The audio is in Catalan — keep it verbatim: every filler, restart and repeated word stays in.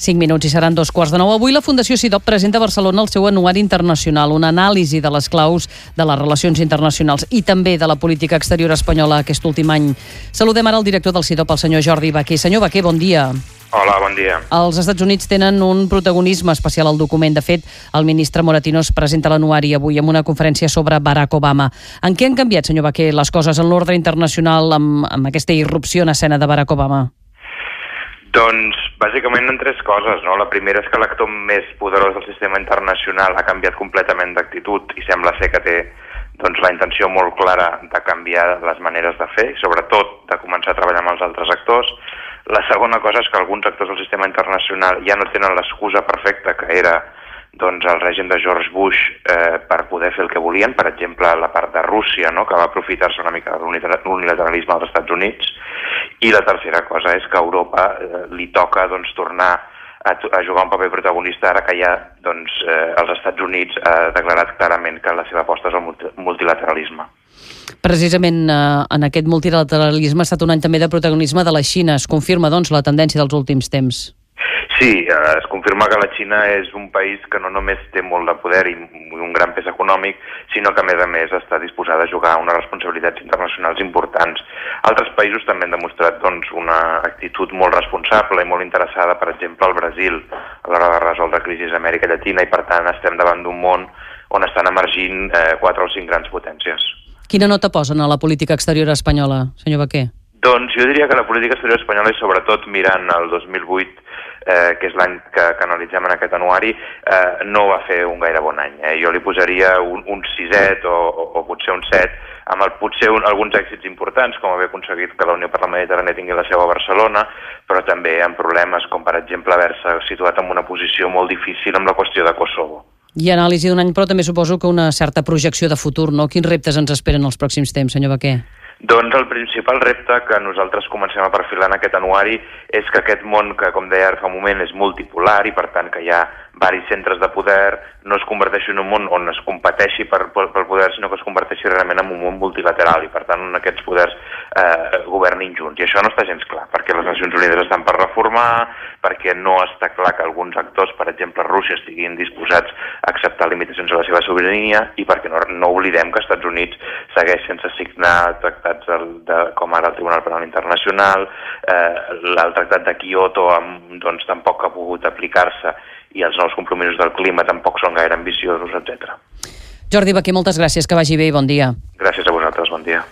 Cinc minuts i seran dos quarts de nou. Avui la Fundació Sidop presenta a Barcelona el seu anuari internacional, una anàlisi de les claus de les relacions internacionals i també de la política exterior espanyola aquest últim any. Saludem ara el director del Sidop, el senyor Jordi Baquer. Senyor Baquer, bon dia. Hola, bon dia. Els Estats Units tenen un protagonisme especial al document. De fet, el ministre Moratinos presenta l'anuari avui amb una conferència sobre Barack Obama. En què han canviat, senyor Baquer, les coses en l'ordre internacional amb, amb aquesta irrupció en escena de Barack Obama? Doncs, bàsicament en tres coses, no? La primera és que l'actor més poderós del sistema internacional ha canviat completament d'actitud i sembla ser que té doncs, la intenció molt clara de canviar les maneres de fer i sobretot de començar a treballar amb els altres actors. La segona cosa és que alguns actors del sistema internacional ja no tenen l'excusa perfecta que era doncs, el règim de George Bush eh, per poder fer el que volien, per exemple la part de Rússia, no? Que va aprofitar-se una mica de l'unilateralisme dels Estats Units. I la tercera cosa és que a Europa eh, li toca doncs, tornar a, a jugar un paper protagonista ara que ja doncs, eh, els Estats Units ha declarat clarament que la seva aposta és el multilateralisme. Precisament eh, en aquest multilateralisme ha estat un any també de protagonisme de la Xina. Es confirma doncs, la tendència dels últims temps. Sí, es confirma que la Xina és un país que no només té molt de poder i un gran pes econòmic, sinó que a més a més està disposada a jugar unes responsabilitats internacionals importants. Altres països també han demostrat doncs, una actitud molt responsable i molt interessada, per exemple el Brasil, a l'hora de resoldre crisis a Amèrica Llatina, i per tant estem davant d'un món on estan emergint eh, quatre o cinc grans potències. Quina nota posen a la política exterior espanyola, senyor Baquer? Doncs jo diria que la política exterior espanyola, i sobretot mirant el dos mil vuit, eh, que és l'any que, que analitzem en aquest anuari, eh, no va fer un gaire bon any. Eh? Jo li posaria un, un siset o, o, o potser un set, amb el, potser un, alguns èxits importants, com haver aconseguit que la Unió per la Mediterrània tingui la seu a Barcelona, però també amb problemes com, per exemple, haver-se situat en una posició molt difícil amb la qüestió de Kosovo. I anàlisi d'un any, però també suposo que una certa projecció de futur, no? Quins reptes ens esperen els pròxims temps, senyor Baquer? Doncs el principal repte que nosaltres comencem a perfilar en aquest anuari és que aquest món, que com deia ara fa un moment, és multipolar i per tant que hi ha diversos centres de poder, no es converteixi en un món on es competeixi per, per, per poder, sinó que es converteixi realment en un món multilateral i per tant on aquests poders eh, governin junts. I això no està gens clar, perquè les Nacions Unides estan per reformar, perquè no està clar que alguns actors, per exemple Rússia, estiguin disposats a acceptar limitacions a la seva sobirania i perquè no, no oblidem que els Estats Units segueix sense signar tractats de, de, com ara el Tribunal Penal Internacional, eh, el tractat de Kyoto amb, doncs, tampoc ha pogut aplicar-se i els nous compromisos del clima tampoc són gaire ambiciosos, etcètera. Jordi Baquer, moltes gràcies, que vagi bé i bon dia. Gràcies a vosaltres, bon dia.